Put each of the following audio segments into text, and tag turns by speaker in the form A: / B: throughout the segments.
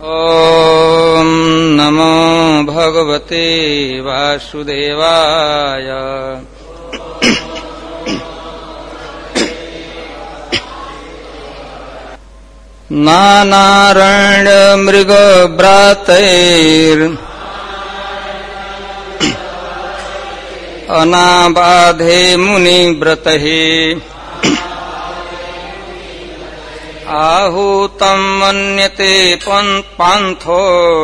A: ॐ नमो भगवते वासुदेवाय। नानारण्यमृगभ्रातैर् अनाबाधे मुनिव्रतैः आहूतं मन्यते पान्थो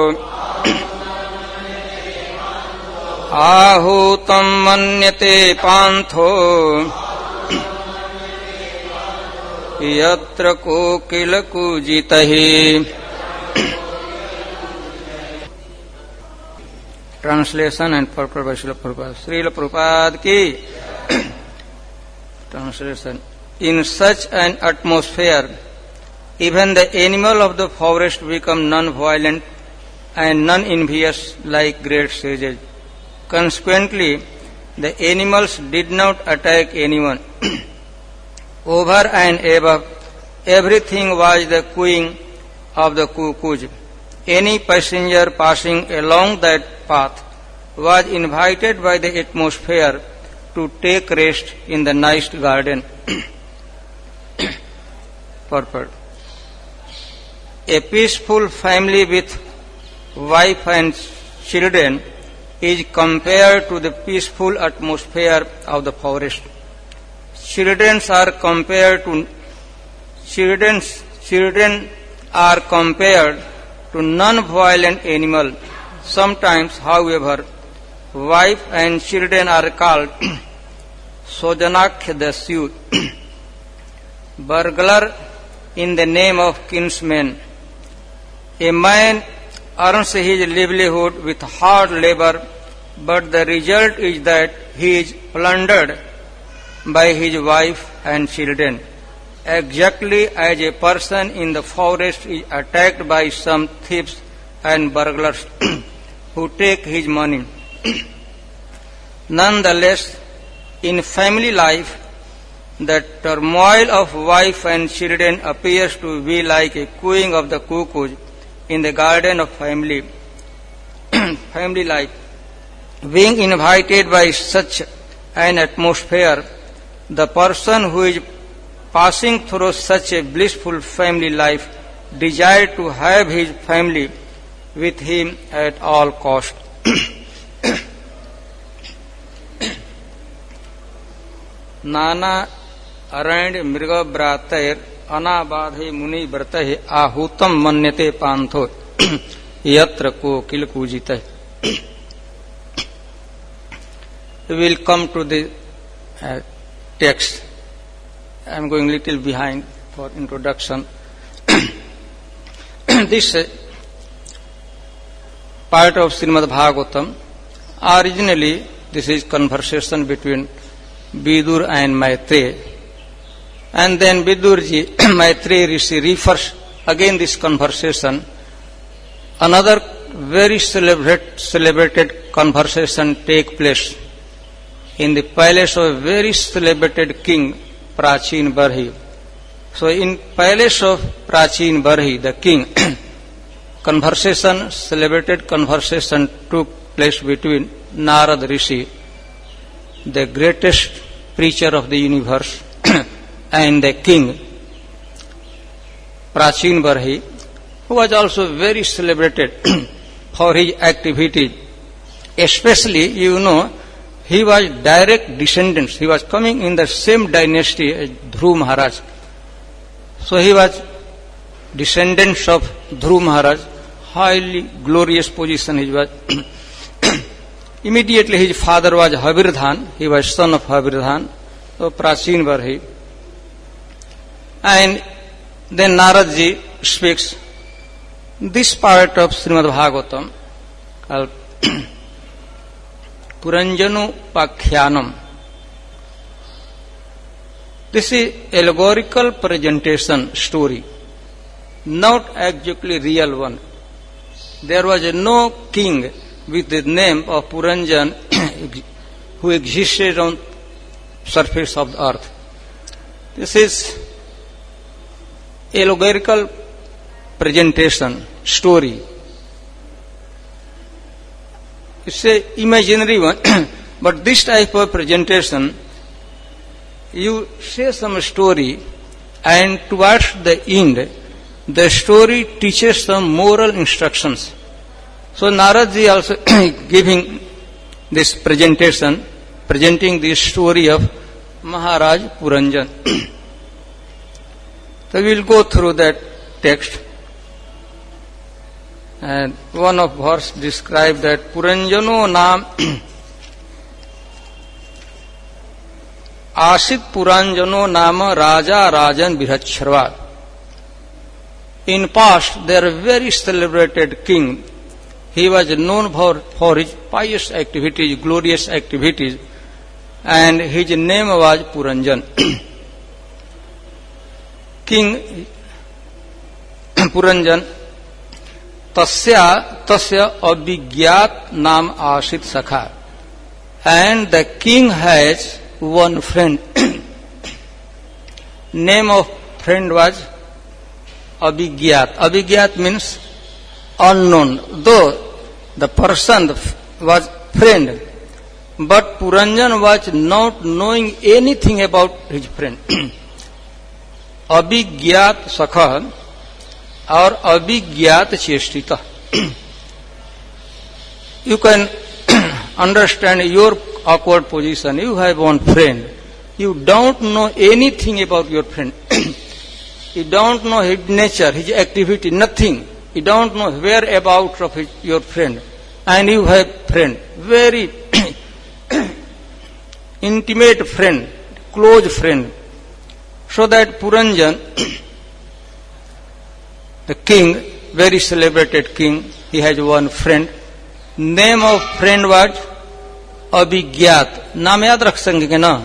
A: आहूतं मन्यते पान्थो यत्र कोकिलकूजितः। Translation and purport by Srila Prabhupada. Srila Prabhupada ki translation. In such an atmosphere, even the animal of the forest become non-violent and non-envious like great sages. Consequently, the animals did not attack anyone. Over and above, everything was the cooing of the cuckoo. Any passenger passing along that path was invited by the atmosphere to take rest in the nice garden. Purport. A peaceful family with wife and children is compared to the peaceful atmosphere of the forest. Children are compared to non-violent animal. Sometimes, however, wife and children are called Sojanakya Dasyu, burglar in the name of kinsman. A man earns his livelihood with hard labor, but the result is that he is plundered by his wife and children, exactly as a person in the forest is attacked by some thieves and burglars who take his money. Nonetheless, in family life, the turmoil of wife and children appears to be like a cooing of the cuckoos in the garden of family life. Being invited by such an atmosphere, the person who is passing through such a blissful family life desires to have his family with him at all cost. Nana arand mriga bratair anabadhe muni vratahe ahutam manyate pantho yatra ko kilkujita. We will come to the text. I am going little behind for introduction. This part of Srimad Bhagavatam, originally this is conversation between Vidur and Maitreya, and then Vidurji, Maitreya Rishi refers again this conversation. Another very celebrated conversation take place in the palace of a very celebrated king, Prachin Barhi. So in palace of Prachin Barhi, the king, celebrated conversation took place between Narad Rishi, the greatest preacher of the universe, and the king, Prachin Barhi, who was also very celebrated for his activities. Especially, he was direct descendants. He was coming in the same dynasty as Dhruv Maharaj. So he was descendants of Dhruv Maharaj, highly glorious position he was. Immediately his father was Habirdhan, he was son of Habirdhan, so Prachin Barhi. And then Naradji speaks this part of Srimad Bhagavatam called Puranjanupakhyanam. This is allegorical presentation story, not exactly real one. There was no king with the name of Puranjan who existed on surface of the earth. This is allegorical presentation, story. It's an imaginary one, but this type of presentation, you say some story, and towards the end, the story teaches some moral instructions. So Narad ji also giving this presentation, presenting the story of Maharaj Puranjan. So we will go through that text. And one of verse described that Puranjano naam Asit Puranjano nama Raja Rajan Birhacharva. In past, their very celebrated king, he was known for his pious activities, glorious activities, and his name was Puranjan. King Puranjan, tasya abhigyat nam asit sakha. And the king has one friend. Name of friend was Abhigyat. Abhigyat means unknown. Though the person was friend, but Puranjan was not knowing anything about his friend. Abhigyat sakha or Abhigyat chestita. You can understand your awkward position. You have one friend. You don't know anything about your friend. You don't know his nature, his activity, nothing. You don't know whereabouts of your friend. And you have friend, very intimate friend, close friend. So that Puranjan, the king, very celebrated king, he has one friend. Name of friend was Abhigyat. नाम याद रख सकेंगे ना?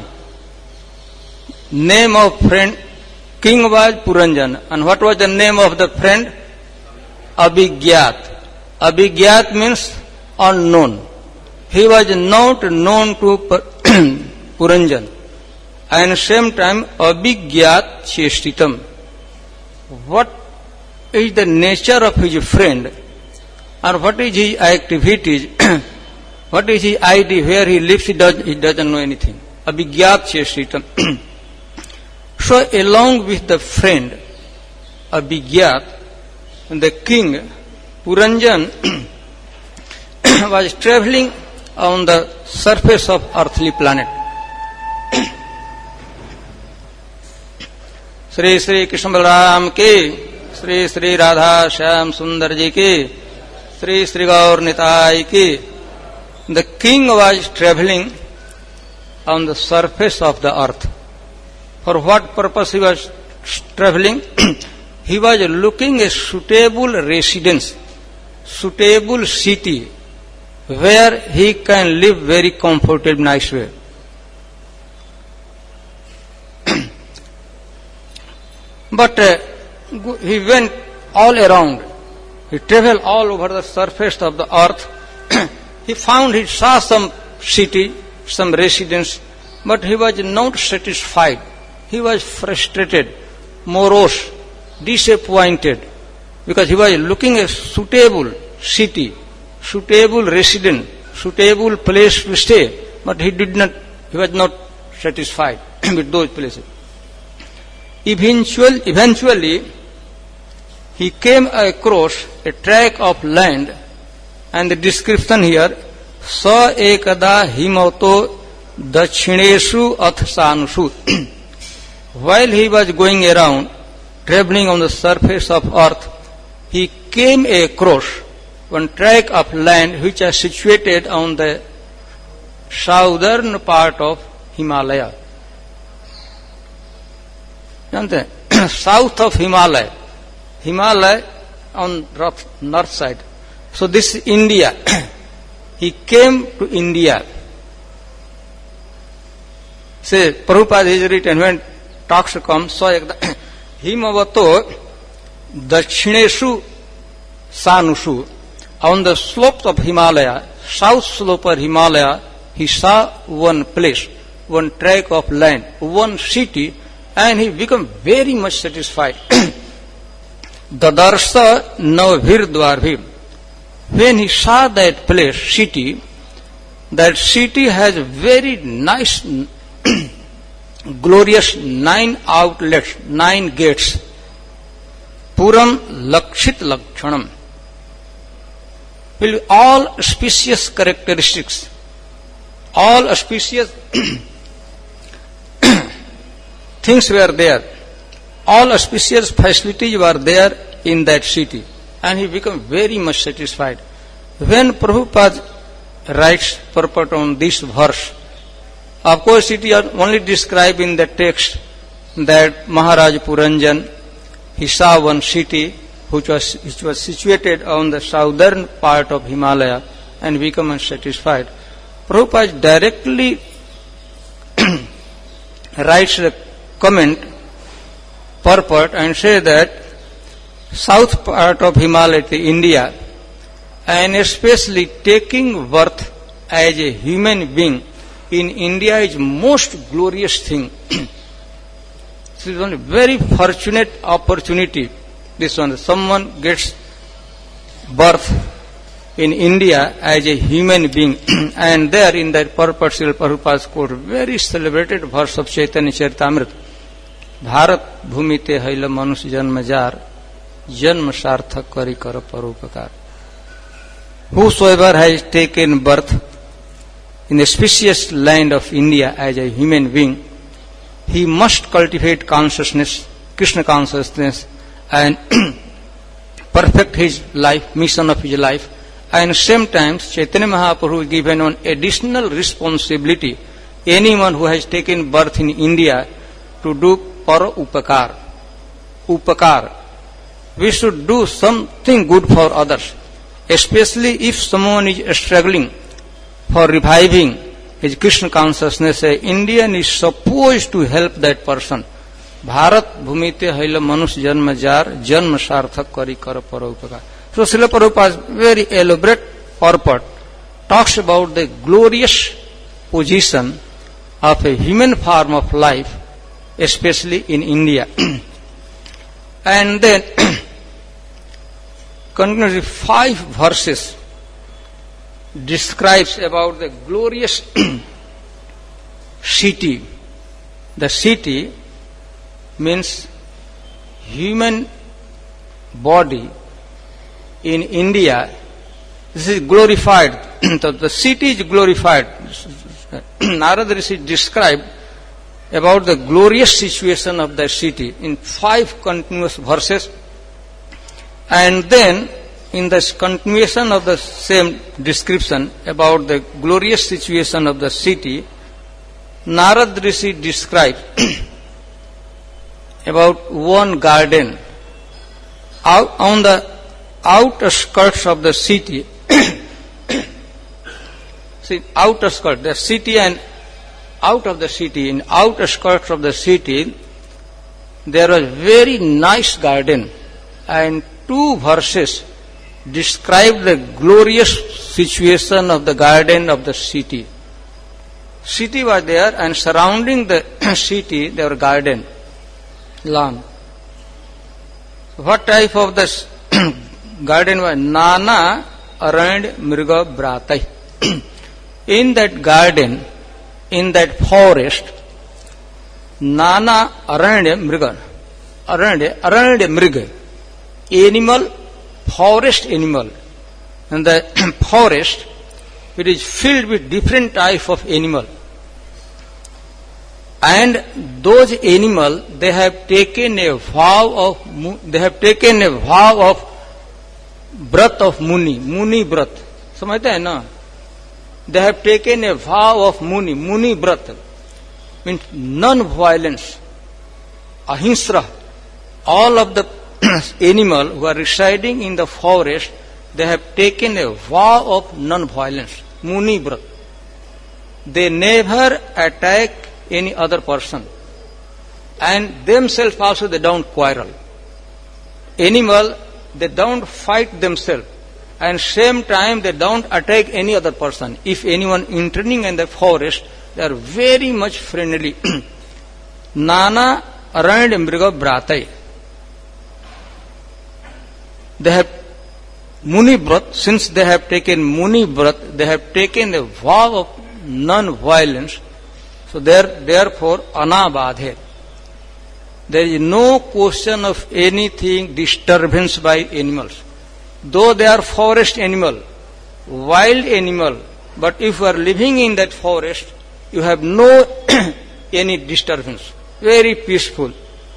A: Name of friend, king was Puranjan. And what was the name of the friend? Abhigyat. Abhigyat means unknown. He was not known to Puranjan. And same time, Abhigyat chestitam. What is the nature of his friend? Or what is his activities? What is his ID? Where he lives, he doesn't know anything. Abhigyat chestitam. So along with the friend, Abhigyat, the king, Puranjan, was traveling on the surface of earthly planet. Sri Sri Krishna Balaram ki, Sri Sri Radha Shyam Sundar ji ki, Sri Sri Gaur Nitai ki. The king was traveling on the surface of the earth. For what purpose he was traveling? He was looking a suitable residence, suitable city, where he can live very comfortable, nice way. But he went all around. He traveled all over the surface of the earth. He saw some city, some residence, but he was not satisfied. He was frustrated, morose, disappointed, because he was looking a suitable city, suitable residence, suitable place to stay, but he was not satisfied with those places. Eventually, he came across a tract of land, and the description here, sa ekada himato dakshineshu athsanusu. While he was going around, traveling on the surface of earth, he came across one tract of land which is situated on the southern part of Himalaya. South of Himalaya. Himalaya on north side. So this is India. He came to India. Say, Prabhupada is written when talks come, so Himavato Dakshineshu Sanusu. On the slopes of Himalaya, south slope of Himalaya, he saw one place, one tract of land, one city, and he became very much satisfied. Dadarsa Navbhir Dwarbhi. When he saw that place, city, that city has very nice, glorious 9 outlets, 9 gates. Puram Lakshit Lakshanam. With all auspicious characteristics, all auspicious things were there. All auspicious facilities were there in that city. And he became very much satisfied. When Prabhupada writes purport on this verse, of course it is only described in the text that Maharaj Puranjan, he saw one city which was situated on the southern part of Himalaya and became unsatisfied. Prabhupada directly writes the comment, purport, and say that south part of Himalaya, India, and especially taking birth as a human being in India is most glorious thing. This is a very fortunate opportunity. This one, someone gets birth in India as a human being, and there in that purport, Srila Prabhupada's quote, very celebrated verse of Chaitanya Charitamrita. Bharat bhumite haila manush janmajar, janma sarthak kari kara parupakar. Whosoever has taken birth in the spacious land of India as a human being, he must cultivate consciousness, Krishna consciousness, and perfect his life, mission of his life. And same times, Chaitanya Mahaprabhu is given an additional responsibility, anyone who has taken birth in India, to do para upakar. Upakar. We should do something good for others, especially if someone is struggling for reviving his Krishna consciousness. An Indian is supposed to help that person. Bharat bhumite haila manush janma jar, janma sarthak kari kara para upakar. So Srila Prabhupada's very elaborate purport talks about the glorious position of a human form of life, especially in India. And then continuously 5 verses describes about the glorious city. The city means human body in India. This is glorified. The city is glorified. Narada Rishi described about the glorious situation of the city in 5 continuous verses. And then in the continuation of the same description about the glorious situation of the city, Narada Rishi describes about one garden on the outer skirts of the city. See, outer skirt, the city and out of the city, in outer skirts of the city, there was very nice garden, and 2 verses describe the glorious situation of the garden of the city. City was there, and surrounding the city there were garden, lawn. What type of this garden was? Nana Arand Mriga Bratai. In that garden, in that forest, Nana Arand Mriga, Arand Mriga, animal, forest animal. And the forest, it is filled with different type of animal. And those animal, they have taken a vow of Brat of Muni Brat. समझते हैं ना? They have taken a vow of Muni Brat, means non-violence, ahimsa. All of the animal who are residing in the forest, they have taken a vow of non-violence, Muni Brat. They never attack any other person, and themselves also they don't quarrel. Animal, they don't fight themselves, and same time they don't attack any other person. If anyone entering in the forest, they are very much friendly. Nana Arand Mriga Bratai. they have Muni Vrat, since they have taken Muni Vrat, they have taken a vow of non-violence. So therefore, anabadhe. There is no question of anything disturbance by animals. Though they are forest animal, wild animal, but if you are living in that forest, you have no any disturbance. Very peaceful.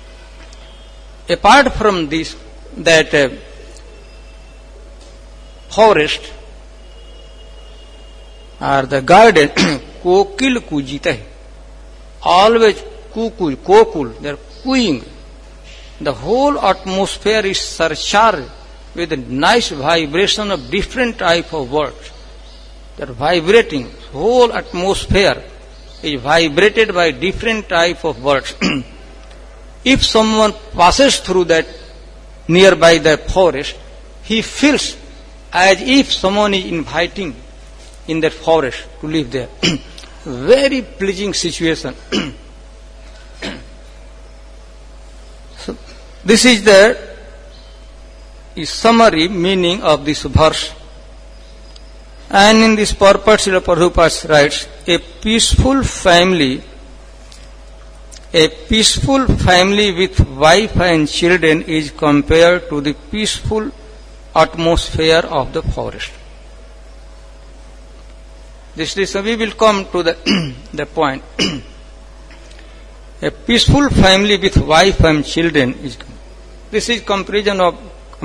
A: Apart from this, that forest or the garden, kokil kujita hai. Always kokul, they are cooing. The whole atmosphere is surcharged with a nice vibration of different type of words. They are vibrating. Whole atmosphere is vibrated by different type of words. If someone passes through that nearby the forest, he feels as if someone is inviting in that forest to live there. Very pleasing situation. So, this is the summary meaning of this verse. And in this purport, Srila Prabhupada writes, a peaceful family with wife and children is compared to the peaceful atmosphere of the forest. This we will come to the point. A peaceful family with wife and children is. This is comparison about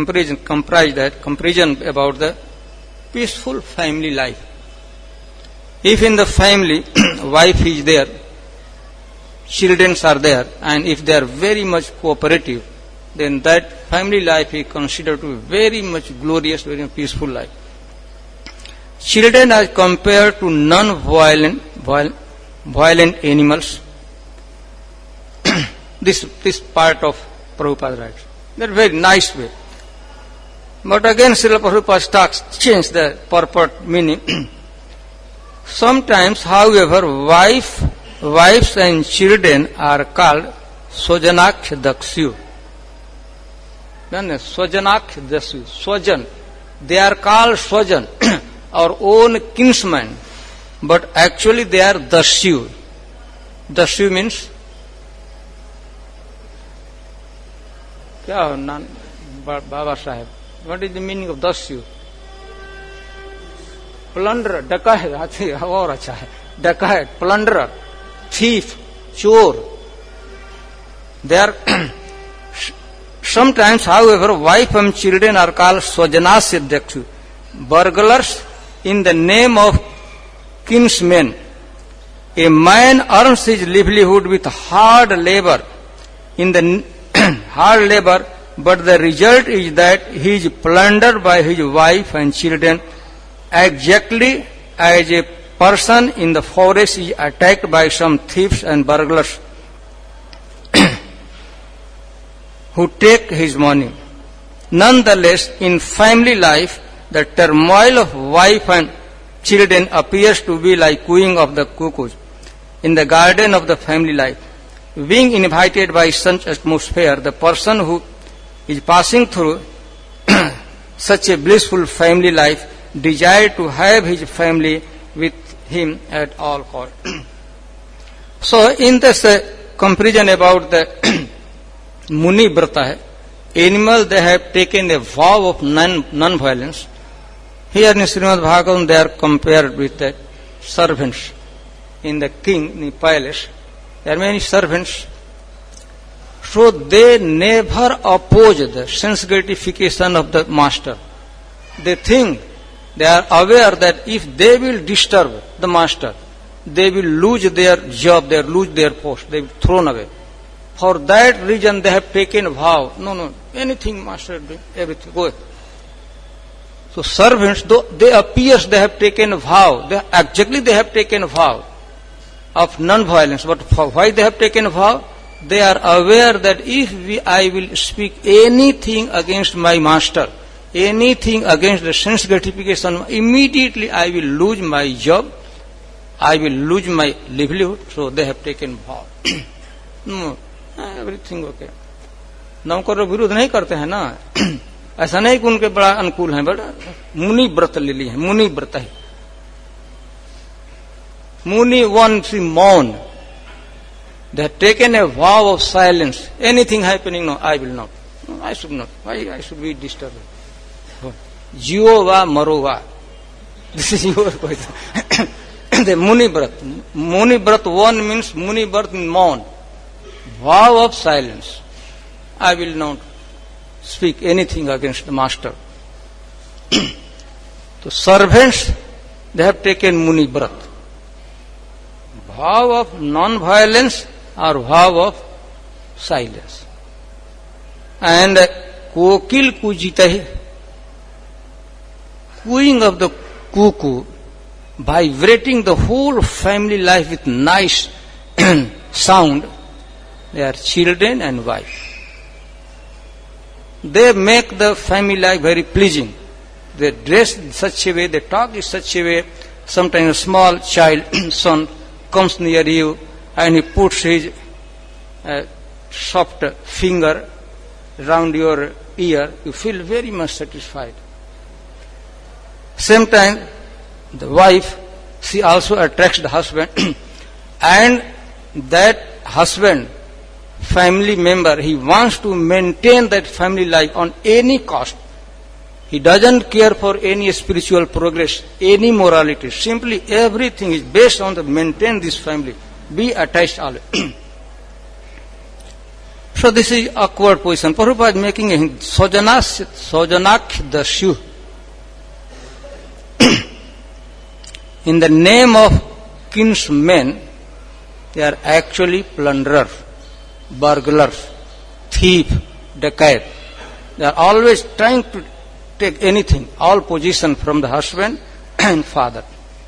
A: the peaceful family life. If in the family wife is there, children are there, and if they are very much cooperative, then that family life is considered to be very much glorious, very peaceful life. Children are compared to non-violent animals. This part of Prabhupada writes. That very nice way. But again, Srila Prabhupada change the purport meaning. Sometimes, however, wives and children are called Swajanakh Daksyu. Swajanakh Daksyu. Swajan. They are called Swajan, our own kinsman, but actually they are Dasyu. Dasyu means kya Baba Sahib? What is the meaning of Dasyu? Plunderer, dacoit, aur acha hai. Dacoit, plunderer, thief, chor. They are sometimes, however, wife and children are called Swajanasya Daksyu, burglars in the name of kinsmen. A man earns his livelihood with hard labor, but the result is that he is plundered by his wife and children, exactly as a person in the forest is attacked by some thieves and burglars who take his money. Nonetheless, in family life, the turmoil of wife and children appears to be like cooing of the cuckoos in the garden of the family life. Being invited by such atmosphere, the person who is passing through such a blissful family life desire to have his family with him at all cost. So, in this comparison about the Muni Vrata, animals they have taken a vow of non-violence. Here in Srimad Bhagavatam they are compared with the servants in the king in the palace. There are many servants. So they never oppose the sense gratification of the master. They think, they are aware that if they will disturb the master, they will lose their job, they will lose their post, they will be thrown away. For that reason they have taken a vow. No, anything master do, everything, go. So servants, though they appears they have taken a vow, they have taken a vow of non-violence. But why they have taken a vow? They are aware that if I will speak anything against my master, anything against the sense gratification, immediately I will lose my job, I will lose my livelihood. So they have taken vow. No, everything okay. नौकर विरोध नहीं करते हैं ना. ऐसा नहीं कि उनके बड़ा अनुकूल है, बड़ा मुनि व्रत ले लिए हैं, मुनि व्रत है। मुनि वन सी मौन, they have taken a vow of silence. Anything happening, no, I will not. No, I should not. Why I should be disturbed? Jiyo va maro va. This is your question. The Muni Brat. Muni Brat one means Muni Brat in mount. Vow of silence. I will not speak anything against the master. So servants, they have taken Muni Brat. Vow of non-violence or vow of silence. And kokil kujitahi, cooing of the cuckoo, vibrating the whole family life with nice sound. They are children and wife. They make the family life very pleasing. They dress in such a way, they talk in such a way. Sometimes a small child, son, comes near you and he puts his soft finger around your ear, you feel very much satisfied. Same time, the wife, she also attracts the husband and that husband, family member, he wants to maintain that family life on any cost. He doesn't care for any spiritual progress, any morality. Simply everything is based on the maintain this family. Be attached always. So this is awkward position. Prabhupada is making a Sojanakh Dasyu. In the name of kinsmen, they are actually plunderers, burglars, thief, dacoit. They are always trying to take anything, all position from the husband and father.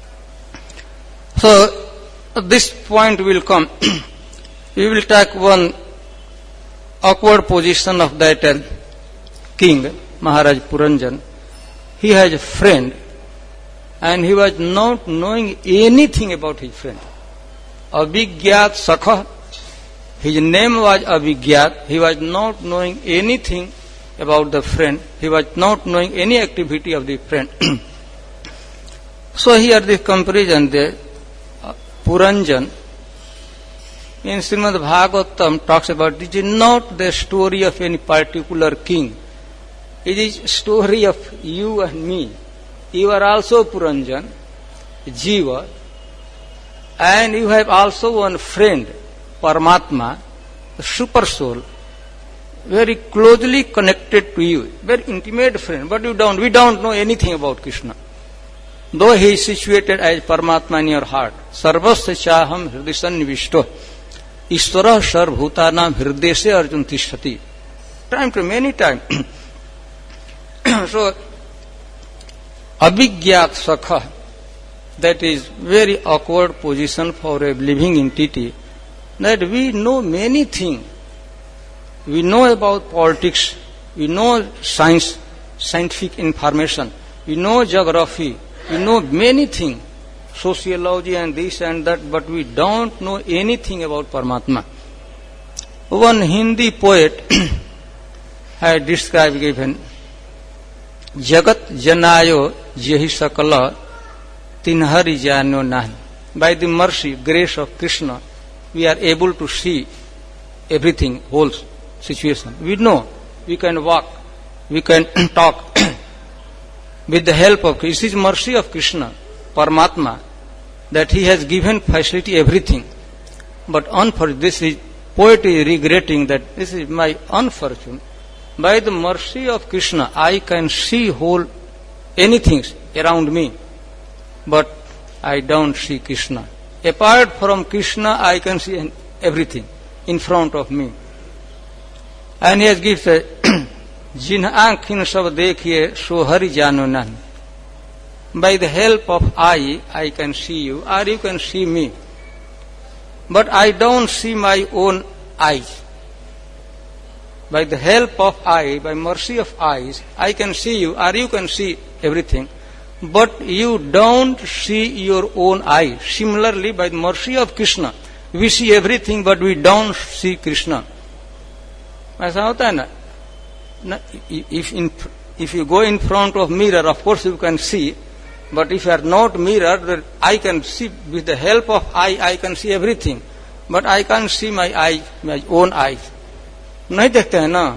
A: So, at this point will come. We will take one awkward position of that king, Maharaj Puranjan. He has a friend and he was not knowing anything about his friend. Abhigyat Sakha, his name was Abhigyat. He was not knowing anything about the friend. He was not knowing any activity of the friend. So here the comparison there, Puranjan in Srimad Bhagavatam talks about this is not the story of any particular king. It is story of you and me. You are also Puranjan, Jiva, and you have also one friend, Paramatma, the super soul, very closely connected to you, very intimate friend, but we don't know anything about Krishna. Though he is situated as Paramatma in your heart, Sarvasya Chaham Hridayan Nivishto, Ishvara Sarvbhutanam Hrideshe Arjun Tishtati. Time to many times. So, Abhigyat Sakha, that is very awkward position for a living entity, that we know many things. We know about politics, we know science, scientific information, we know geography, we know many things, sociology and this and that, but we don't know anything about Paramatma. One Hindi poet had described, given, Jagat Janayo Jehi Sakala Tinhari Jano Nahi. By the mercy, grace of Krishna, we are able to see everything, whole situation. We know, we can walk, we can talk with the help of Krishna. This is mercy of Krishna, Paramatma, that he has given facility everything. But unfortunately, this is poet is regretting that this is my unfortune. By the mercy of Krishna, I can see whole anything around me, but I don't see Krishna. Apart from Krishna, I can see everything in front of me. And he has given Jin aankhin sab dekhiye so hari jano nahi. By the help of I can see you, or you can see me. But I don't see my own eyes. By the help of I, by mercy of eyes, I can see you, or you can see everything. But you don't see your own eye. Similarly, by the mercy of Krishna, we see everything, but we don't see Krishna. ऐसा होता है ना, if you go in front of mirror, of course you can see, but if you are not mirror, then I can see, with the help of eye, I can see everything. But I can't see my eye, my own eyes. नहीं देखते हैं ना,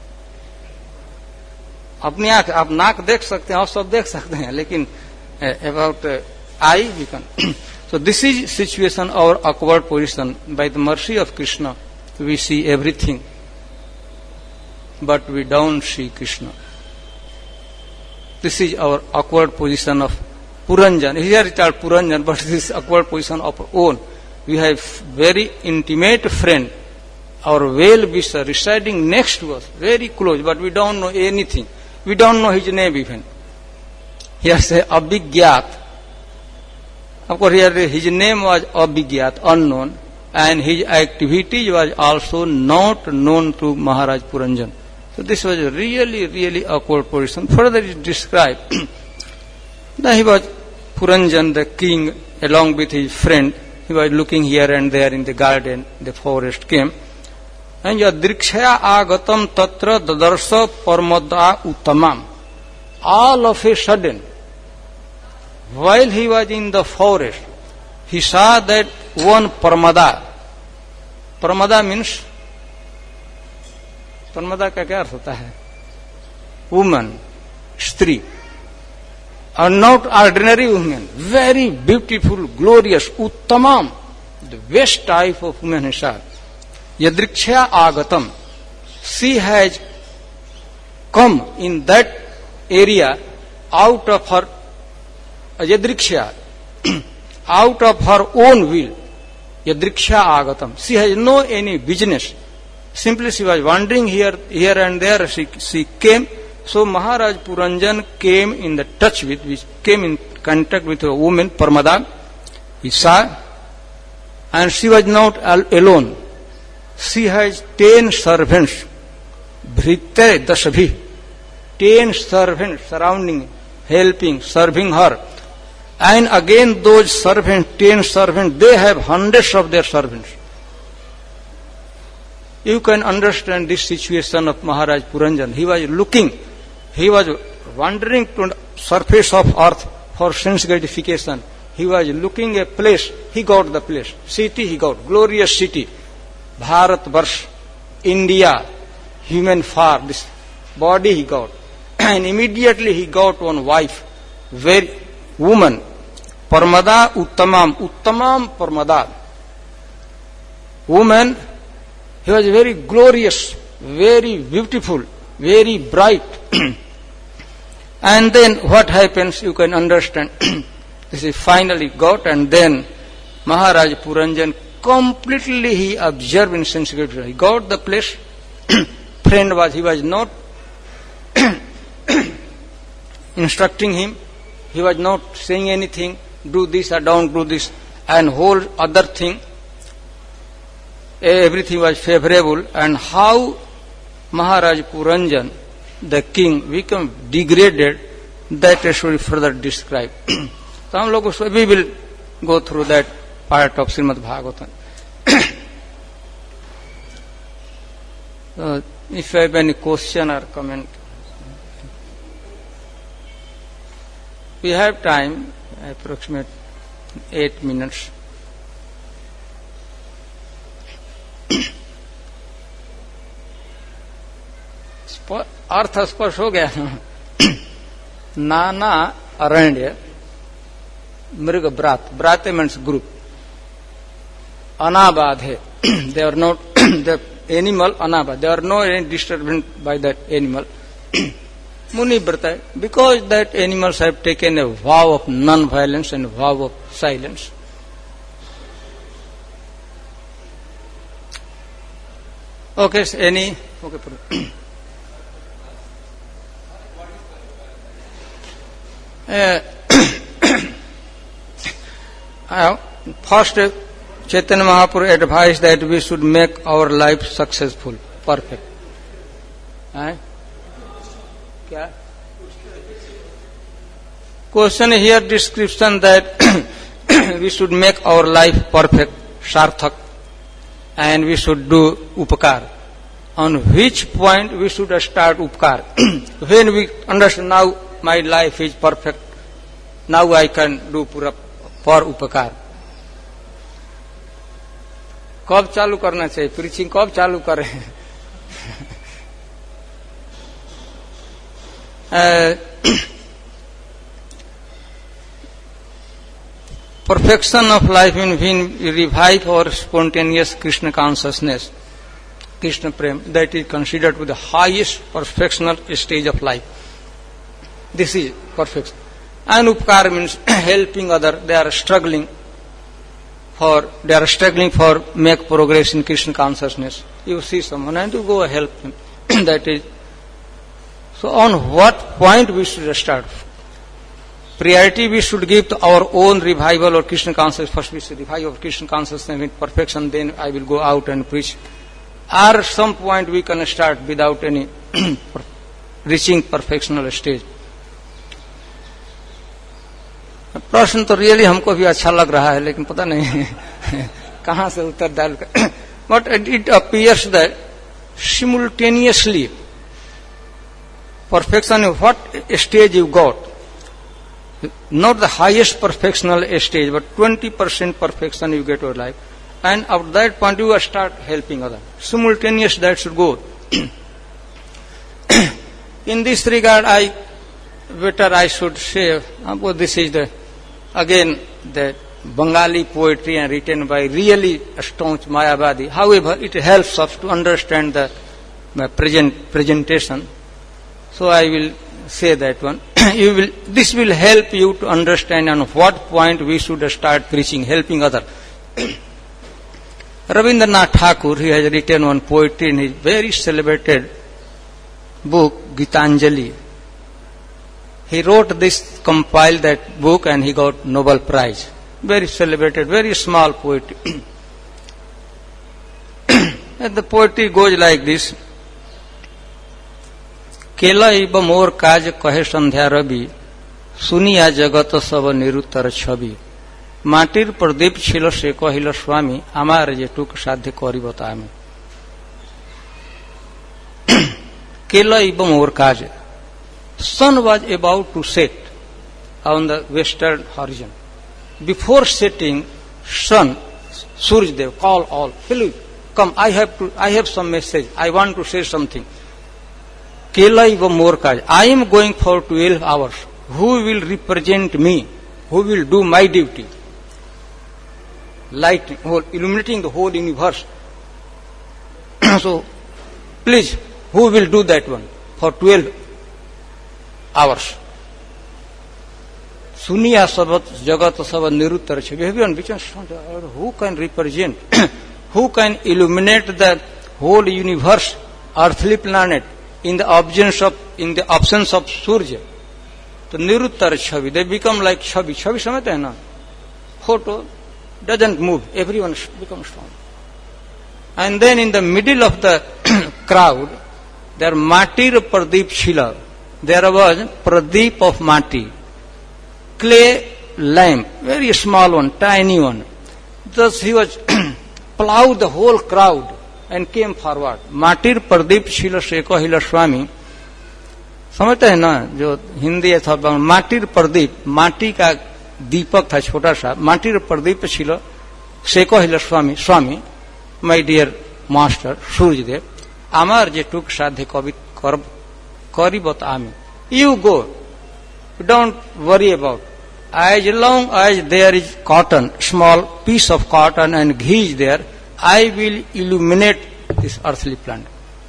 A: अपनी आंख, आप नाक देख सकते हैं और सब देख सकते हैं, लेकिन about eye we can. So this is situation, our awkward position. By the mercy of Krishna, we see everything, but we don't see Krishna. This is our awkward position of Puranjan. Here it is Puranjan, but this is awkward position of our own. We have very intimate friend, our well-wisher, residing next to us, very close, but we don't know anything. We don't know his name even. Here say Abhigyat. Of course, here his name was Abhigyat, unknown, and his activity was also not known to Maharaj Puranjan. So this was a really, really awkward position. Further it is described that he was Puranjan, the king, along with his friend. He was looking here and there in the garden, the forest came. And yadrikshaya agatam tatra dadarsa parmada uttamam. All of a sudden, while he was in the forest, he saw that one parmada. Parmada means, parmada का क्या अर्थ होता है? Woman, स्त्री. And not ordinary woman, very beautiful, glorious, uttamam, the best type of woman he saw. Yadrikshya agatam. She has come in that area out of her yadrikshya, out of her own will. Yadrikshya agatam. She has no any business. Simply she was wandering here and there. She came. So Maharaj Puranjan came in the touch with, came in contact with a woman, Parmada. He saw, and she was not alone. She has 10 servants. Bhrite dasabhi. 10 servants surrounding, helping, serving her. And again those servants, 10 servants, they have hundreds of their servants. You can understand this situation of Maharaj Puranjan. He was looking, he was wandering to the surface of earth for sense gratification. He was looking a place, he got the place. City he got, glorious city. Bharat Varsh, India, human form, this body he got. And immediately he got one wife, very woman, Parmada Uttamam, Uttamam Parmada. Woman, he was very glorious, very beautiful, very bright. And then what happens, you can understand. This is finally got, and then Maharaj Puranjan completely he observed in sensitivity. He got the place. Friend was, he was not instructing him. He was not saying anything, do this or don't do this, and whole other thing. Everything was favorable, and how Maharaj Puranjan, the king, became degraded, that is further described. So we will go through that part of Srimad Bhagavatam. If you have any question or comment, we have time, approximate 8 minutes. अर्थ स्पर्श हो गया. नाना अरण्य मृग ब्रात, ब्राते means group, अनाबाधे, they are not the animal anabad, there are no any disturbance by that animal. Muni Brata, because that animals have taken a vow of non-violence and vow of silence. Okay, any? Okay, first, Chaitanya Mahaprabhu advised that we should make our life successful, perfect. Kya? Question here, description that we should make our life perfect, sarthak, and we should do upakar. on which point we should start upkar. When we understand now my life is perfect, now I can do for upkar. कब चालू करना चाहिए preaching कब चालू करें perfection of life in when we revive our spontaneous Krishna consciousness, Krishna Prem, that is considered to be the highest perfectional stage of life. This is perfection. And upkar means helping other. They are struggling for make progress in Krishna consciousness. You see someone and you go help him. That is. So on what point we should start? Priority we should give to our own revival or Krishna consciousness. First we should revive our Krishna consciousness with perfection, then I will go out and preach. Or some point we can start without any reaching perfectional stage. प्रश्न तो really हमको भी अच्छा लग रहा है लेकिन पता नहीं कहाँ से उत्तर डाल कर but it appears that simultaneously perfection of what stage you got, not the highest perfectional stage, but 20% perfection you get your life, and at that point you start helping others. Simultaneous that should go. In this regard, I should say, this is again the Bengali poetry and written by really staunch Mayavadi. However, it helps us to understand the presentation. So I will say that one. This will help you to understand on what point we should start preaching, helping others. Rabindranath Thakur, he has written one poetry in his very celebrated book, Gitanjali. He wrote this, compiled that book, and he got Nobel Prize. Very celebrated, very small poetry. And the poetry goes like this. केला इब मोर काज कहे संध्या रवि सुनिया जगत सब निरुत्तर छवि माटिर प्रदीप छिल से कहिल स्वामी आमार जेटुक साध्य करिब तामी केला इब मोर काज sun was about to set on the western horizon. Before setting, sun, Suryadev, call all, Philip, come, I have some message, I want to say something. Kela iva morkaj, I am going for 12 hours. Who will represent me? Who will do my duty? Light, illuminating the whole universe. So, please, who will do that one for 12 hours? Suniya sabat jagat sabat niruttar chhe. Who can represent? Who can illuminate the whole universe, earthly planet, in the absence of Surya? So niruttar chhavi, they become like chhavi. Chhavi samajhte hai na? Photo doesn't move, everyone becomes strong. And then in the middle of the crowd, there Matir Pradeep Shila. There was Pradeep of Mati, clay lamp, very small one, tiny one. Thus he was plowed the whole crowd and came forward. Matir Pradeep Shila Sheko Hila Swami. समझते हैं ना जो हिंदी अथवा माटिर प्रदीप, माटी का दीपक था छोटा सा, माटिर प्रदीप छिलो शेको हिल Swami, Swami my dear master Suryadev आमार जे टुक साध्य करिबत आमी. You go, don't worry about. As long as there is cotton, small piece of cotton and ghee is there, I will illuminate this earthly planet.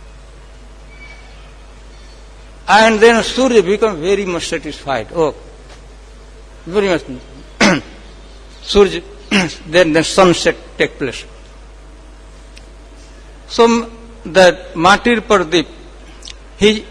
A: And then Surya becomes very much satisfied. Oh, very much. Surya, then the sunset takes place. So that Matir Pradeep, he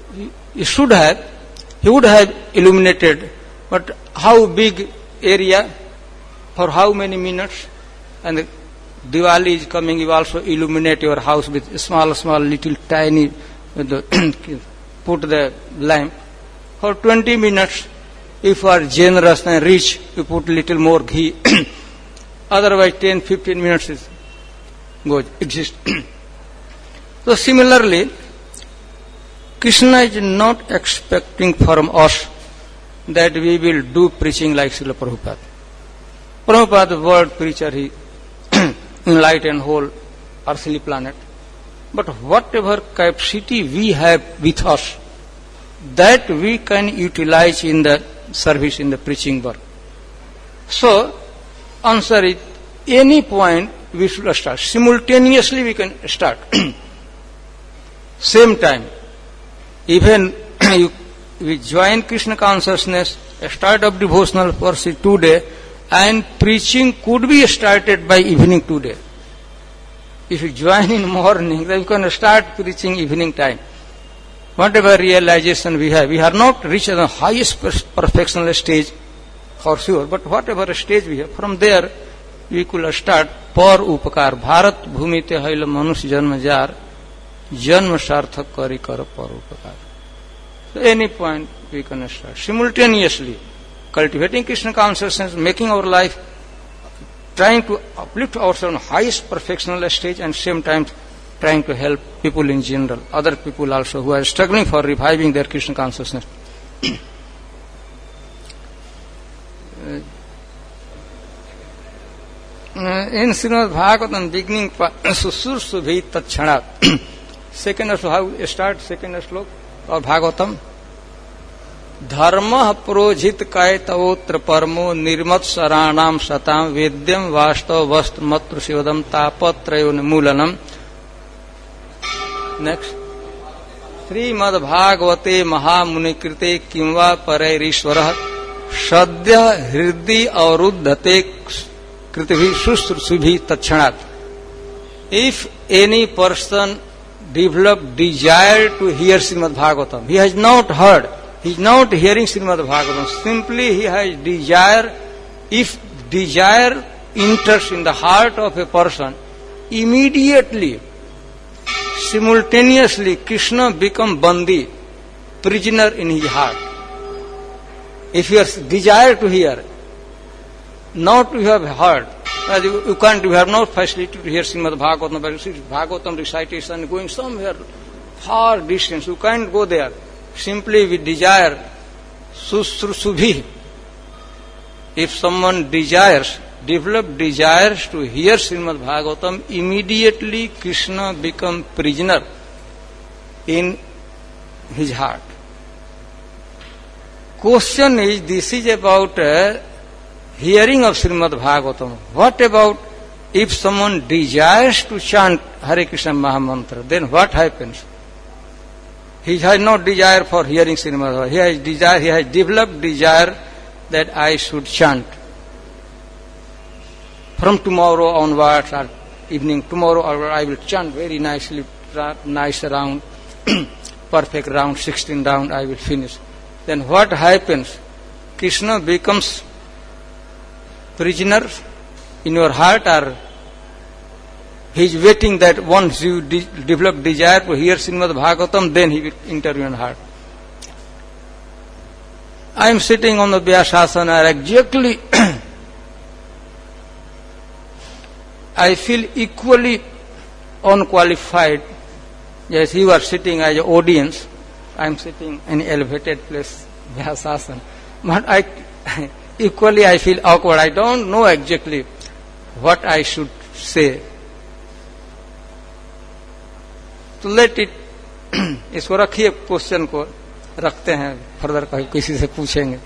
A: would have illuminated, but how big area, for how many minutes? And Diwali is coming, you also illuminate your house with small, little, tiny, put the lamp. For 20 minutes, if you are generous and rich, you put little more ghee. Otherwise, 10, 15 minutes is goes, exist. So similarly, Krishna is not expecting from us that we will do preaching like Srila Prabhupada. Prabhupada, the world preacher, he enlightened whole earthly planet. But whatever capacity we have with us, that we can utilize in the service, in the preaching work. So, answer is, any point we should start. Simultaneously we can start. Same time. Even we join Krishna consciousness, start of devotional pursuit today, and preaching could be started by evening today. If you join in morning, then you can start preaching evening time. Whatever realization we have, we are not reached the highest perfectional stage for sure, but whatever stage we have, from there we could start par upakar. Bharat bhumi te hail manush janma jar, janma sarthak kari kar par upakar. So any point we can start. Simultaneously, cultivating Krishna consciousness, making our life, trying to uplift ourselves on highest perfectional stage, and same time trying to help people in general, other people also who are struggling for reviving their Krishna consciousness. In Srimad Bhagavatam, beginning Susur Subhi Tatchanat. Second slok, how we start second slok of Bhagavatam? Dharma projit kaitavotra parmo nirmat saranam satam vedyam vastav vast matru shivadam tapatrayon mulanam. Next. Srimad Bhagavate Mahamunikrite Kimva Parairishwarah Sadhya Hridhi Aruddhate Kritivi Susubhi Tatchanat. If any person develop desire to hear Srimad Bhagavatam, he has not heard, he is not hearing Srimad Bhagavatam, simply he has desire. If desire enters in the heart of a person, immediately, simultaneously, Krishna become bandi, prisoner in his heart. If you desire to hear, not you have heard, you can't, you have no facility to hear Srimad Bhagavatam, but Bhagavatam recitation going somewhere far distance, you can't go there. Simply with desire, susrusubhi. If someone desires, develop desires to hear Srimad Bhagavatam, immediately Krishna become prisoner in his heart. Question is, this is about hearing of Srimad Bhagavatam. What about if someone desires to chant Hare Krishna Mahamantra? Then what happens? He has no desire for hearing Srimad Bhagavatam. He has desire, he has developed desire that I should chant. From tomorrow onwards, or evening, tomorrow I will chant very nicely, nice round, perfect round, 16 round I will finish. Then what happens? Krishna becomes prisoner in your heart, or he is waiting that once you develop desire to hear Srimad Bhagavatam, then he will enter your heart. I am sitting on the Vyasasana, exactly I feel equally unqualified as you are sitting as an audience. I am sitting in an elevated place, Vyasasana. But equally I feel awkward. I don't know exactly what I should say. तो let it, इसको रखिए, question को रखते हैं, further किसी से पूछेंगे.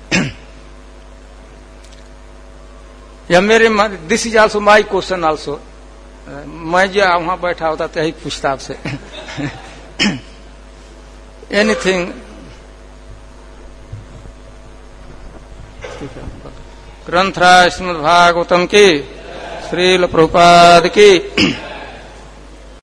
A: या मेरे, this is also my question also. मैं जो वहां बैठा होता तो यही पूछता आपसे. एनीथिंग. ग्रंथराज श्रीमद् भागवतम की, श्रील प्रभुपाद की.